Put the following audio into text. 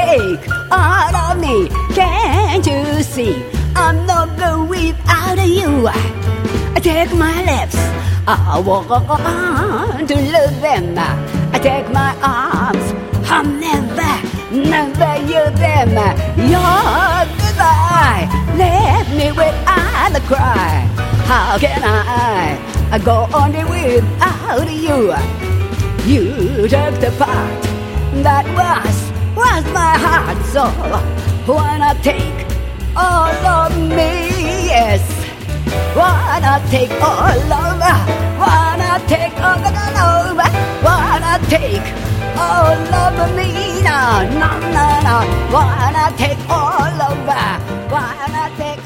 take all of me. Can't you see I'm no good without you? I take my lips, I walk on to lose them. I take my arms, I'll never use them. Your goodbye left me without a cry. How can I go on without you? You took the part that was my heart, so wanna take all of me, yes. Wanna take all over, wanna take all over, wanna take all over me, no, no, no, no. Wanna take all over, wanna take